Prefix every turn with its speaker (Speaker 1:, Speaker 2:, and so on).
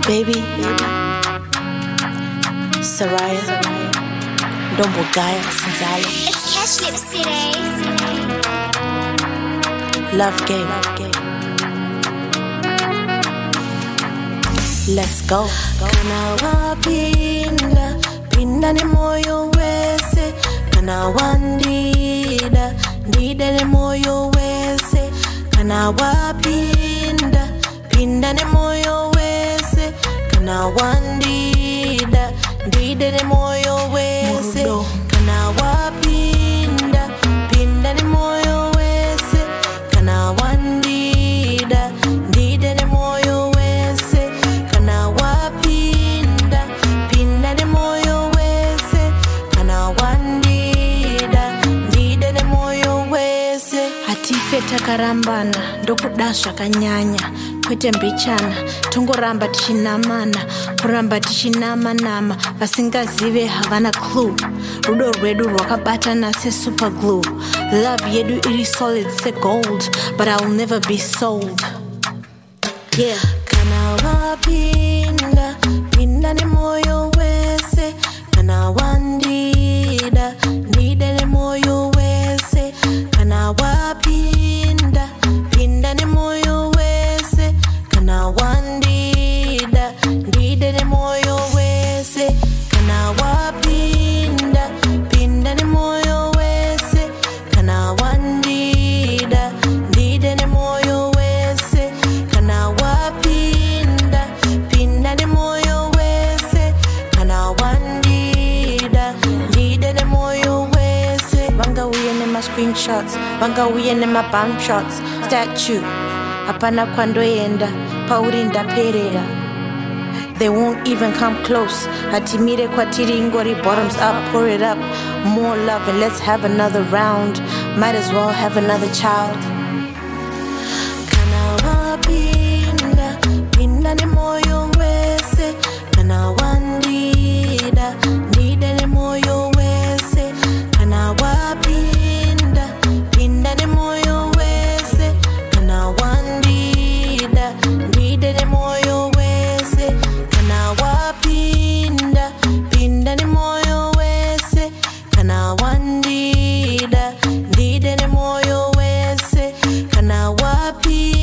Speaker 1: Baby, Saraya, Dombo Gaya, Sinzalo.
Speaker 2: It's Cash Lip City.
Speaker 1: Love game. Let's go.
Speaker 3: Kana wapinda, pinda ni moyo wese. Kana wandida, ndida ni moyo wese. Kana wapinda, pinda ni moyo wese. Kana wandida, ndida ni moyo wese. Kana wapinda, pinda ni moyo wese. Kana wandida, ndida ni moyo wese. Kana wapinda, pinda ni moyo wese. Kana wandida, ndida ni moyo wese.
Speaker 4: Hatife takarambana ndokudasha kanyanya kwete mbichana tongoramba tichinamana kuramba tichinamanama vasingazive havana clue rudo rwedu rwakabatana sesuper glue love yedu iri solid se gold but I'll never be sold. Yeah.
Speaker 3: Kana wapinda, pinda ni moyo wese. Kana wandida, ndida ni moyo wese. Kana wapinda, pinda ni moyo wese. Kana wandida, ndida ni moyo wese. Kana wapinda, pinda ni moyo wese. Kana wandida, ndida ni moyo wese. Kana wapinda, pinda ni moyo wese. Kana wandida, ndida ni moyo wese.
Speaker 4: Vanga uye nema screenshots vanga uye nema bump shots statue hapana kwandoenda pauri ndaperera. They won't even come close. Hatimire kwatiri ingori bottoms up, pour it up. More love and let's have another round. Might as well have another child.
Speaker 3: Kana wapinda, pinda ni moyo wese. Kana wandida, ndida ni moyo wese. Kana wapinda, pinda ni moyo wese. Kana wandida, ndida ni moyo wese. Kana wapinda, pinda ni moyo wese. Kana wandida, ndida ni moyo wese. Kana wapinda